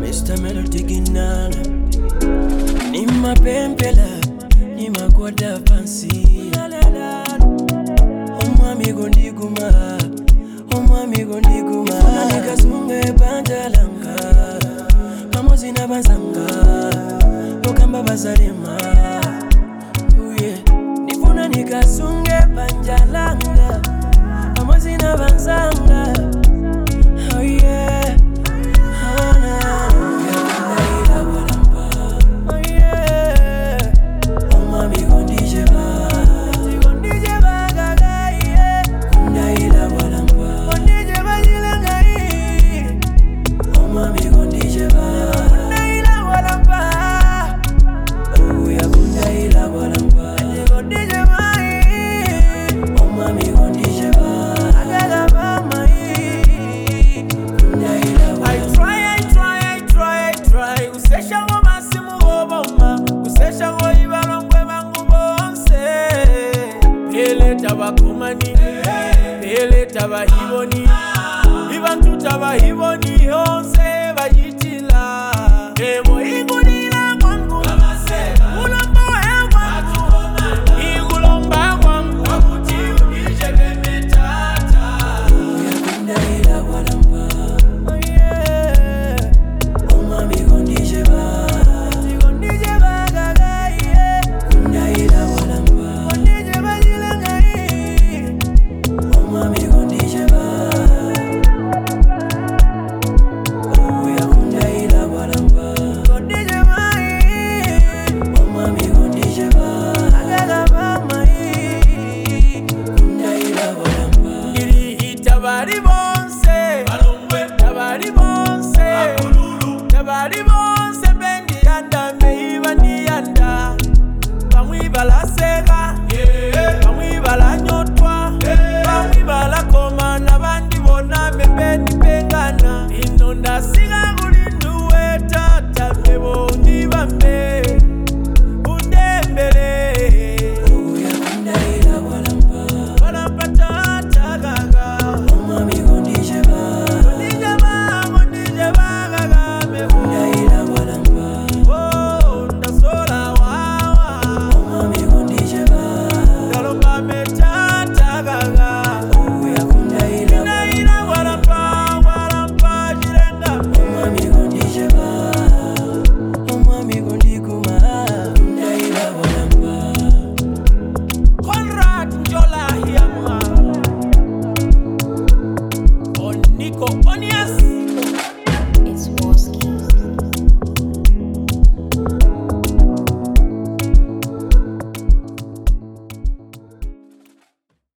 Mr. Melody Ginanga. Nima pempela, nima kwada fancy. Omwami gondiguma, omwami gondiguma. Nika sunge banjalanga, pamozi na bazanga, lokamba bazalema. Nifuna nika sunge banjalanga, pamozi na bazanga. Oh yeah. Tabakumani, ele tabahiboni, ibantu tabahiboni, onse bajitila. Emo igulila kwangu, ulomba kwangu, igulomba kwangu, wakuti unije bemetata. Yakunda ila walamba, oh yeah. Omwami gondije ba, gondije ba gagai, kunda ila walamba. Tabari bonse bendi yanda meiba ni yanda. Bamwi bala sega, bamwi bala nyotwa, bamwi bala koma na bandi bona membeni pengana. Inonda siga gulindu weta mebo ndi bambe undembele. Oya kunda ila walamba, walamba tata gaga. Omwami gondije ba, gondije ba, gondije ba gaga mebo. Kunda ila walamba, oh ndasola wawa. Omwami gondije ba, galomba me tata gaga. Oya kunda ila walamba, walamba jirenga. Omwami gondije ba, omwami gondiguma. Kunda ila walamba. Conrad Njola Hiamwa, Oniko Onias.